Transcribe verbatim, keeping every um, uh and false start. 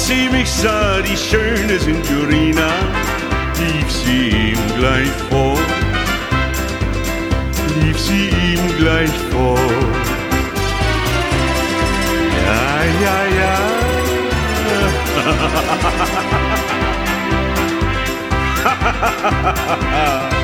sie mich sah, die schöne Signorina, lief sie ihm gleich vor, lief sie ihm gleich vor. Ja, ja, ja. Ha ha ha ha ha.